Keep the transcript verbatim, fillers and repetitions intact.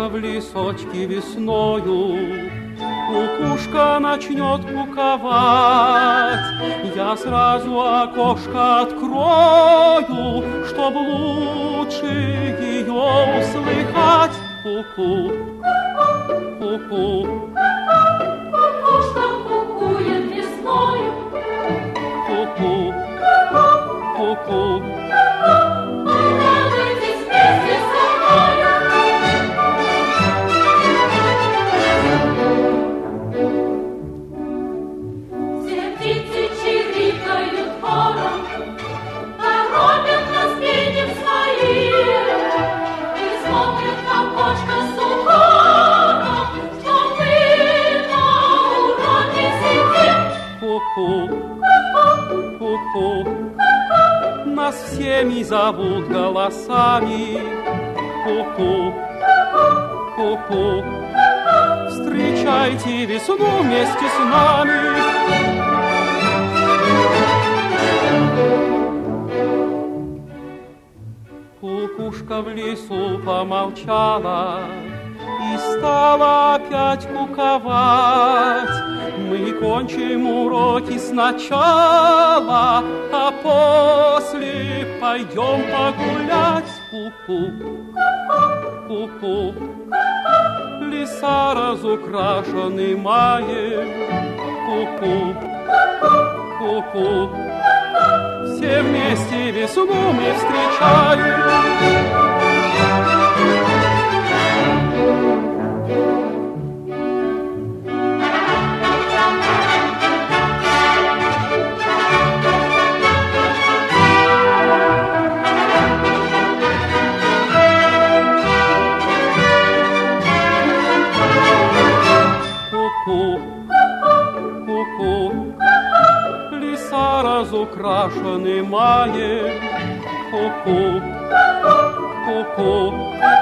в лесочке весною, кукушка начнет куковать. Я сразу окошко открою, чтоб лучше ее услыхать. Ку-ку, ку-ку. Кукушка кукует весною. Ку-ку, ку-ку. Радуйтесь вместе со мною. Все птицы чирикают хором, торопят нас пением своим и смотрят в окошко с укором, что мы на уроке сидим. Ку-ку, ку-ку. Нас всеми зовут голосами. Ку-ку, ку-ку. Встречайте весну вместе с нами. Кукушка в лесу помолчала и стала опять куковать. Мы кончим уроки сначала, а после пойдем погулять. Ку-ку, ку-ку. Леса разукрашены маем. Ку-ку, ку-ку. Все вместе весну мы встречаем. Ку-ку, ку-ку. Леса разукрашены маем. Ку-ку, ку-ку.